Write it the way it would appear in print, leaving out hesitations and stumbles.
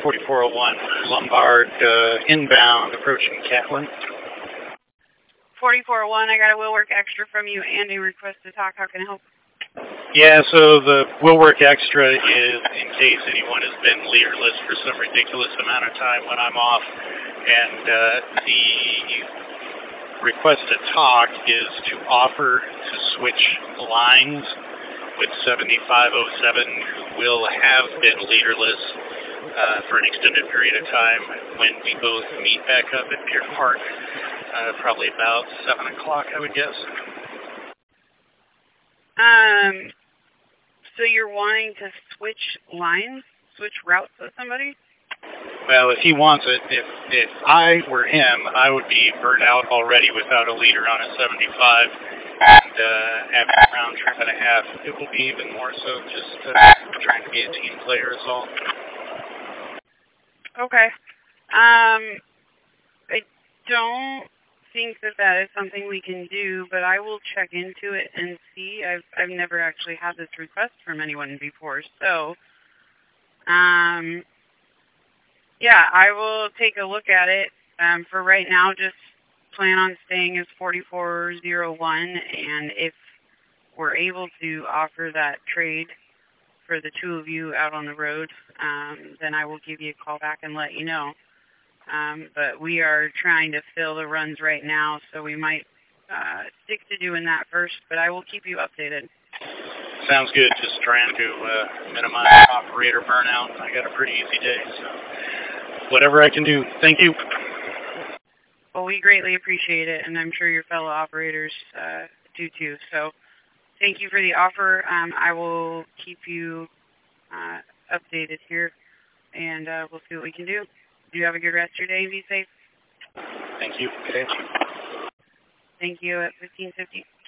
4401 Lombard inbound approaching Catlin. 4401, I got a will work extra from you and a request to talk. How can I help? Yeah, so the will work extra is in case anyone has been leaderless for some ridiculous amount of time when I'm off. And the request to talk is to offer to switch lines with 7507, who will have been leaderless for an extended period of time when we both meet back up at Pier Park, probably about 7 o'clock, I would guess. So you're wanting to switch lines, switch routes with somebody? Well, if he wants it, if I were him, I would be burnt out already without a leader on a 75, and after a round trip and a half, it will be even more so just trying to be a team player is all. Okay. I don't think that is something we can do, but I will check into it and see. I've never actually had this request from anyone before, so yeah, I will take a look at it. For right now, just plan on staying as 4401, and if we're able to offer that trade for the two of you out on the road, then I will give you a call back and let you know. But we are trying to fill the runs right now, so we might stick to doing that first, but I will keep you updated. Sounds good. Just trying to minimize operator burnout. I got a pretty easy day, so whatever I can do. Thank you. Well, we greatly appreciate it, and I'm sure your fellow operators do too. So thank you for the offer. I will keep you updated here, and we'll see what we can do. You have a good rest of your day and be safe. Thank you. Good day. Thank you at 1550.